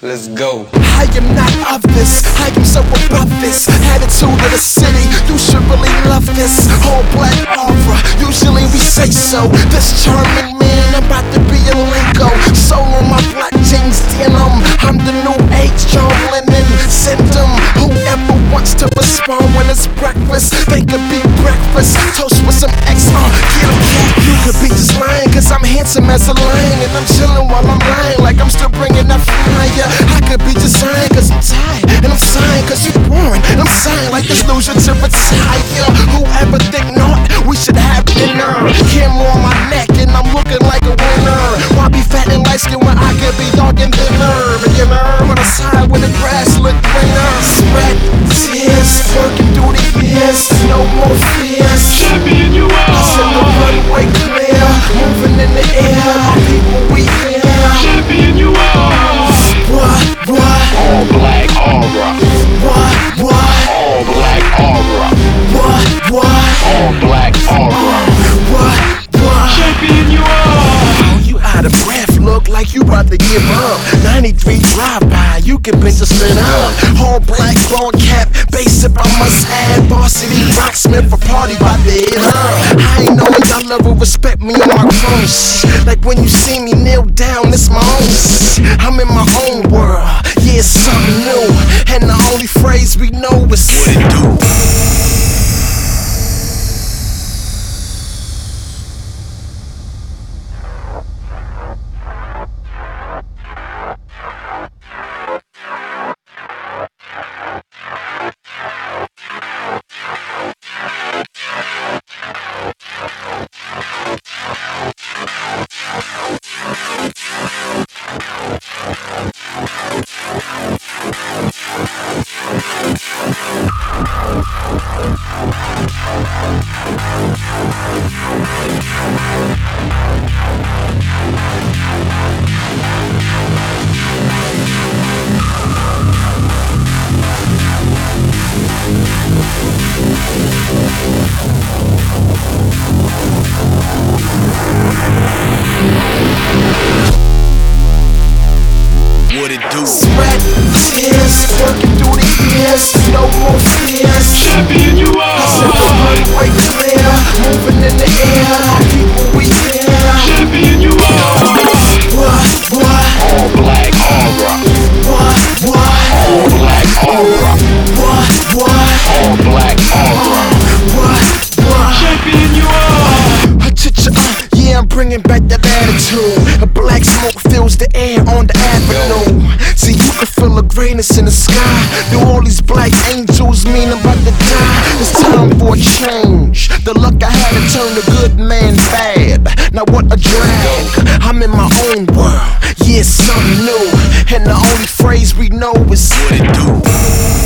Let's go. I am not of this, I am so above this. Attitude of the city, you should really love this. All black aura, usually we say so. This charming man about to be a lingo. Soul on my black jeans denim. I'm the new age John Lennon. Send them, whoever wants to respond when it's breakfast. They could be breakfast, toast with some X. Get 'em. You could be just lying, cause I'm handsome as a lion. And I'm chilling while I'm lying, like I'm still bringing that fire. I could be just sighing cause I'm tired, and I'm sighing cause you're boring, and I'm sighing like this loser to retire. Whoever think not, we should have dinner. Camera on my neck and I'm looking like a winner. Why be fat and light skin when I could be dark and thinner? Beginner on the side when the grass look greener. Sweat, tears, working through the years, no more fears. Champion you are. I said the runway clear, moving in the air, my people we here. Champion you are. What? All black aura. What? All black aura. What? All black aura. What? Champion you are. Oh, you out of breath, look like you about to give up. 93 drive-by, you can bitch a spin up. All black, ball cap, bass if I must add. Varsity rocksmith, a party by the hit up. I ain't know y'all level respect me on my own shit. Like when you see me kneel down, it's my own shit. I'm in my own world, yeah, it's something new. And the only phrase we know is what it do. What it do? Sweat, tears, working through the years, no more fears. Champion you I said the are. runway clear, moving in the air, my people we here. Champion you are. What? All black aura. What? All black aura. What? All black aura. What? Champion you are. Yeah, I'm bringing back that attitude. A black smoke fills the air on the avenue. See, you can feel the greatness in the sky. Do all these black angels mean I'm about to die? It's time for a change. The luck I had to turn the good man bad. Now what a drag. I'm in my own world. Yeah, something new. And the only phrase we know is what it do.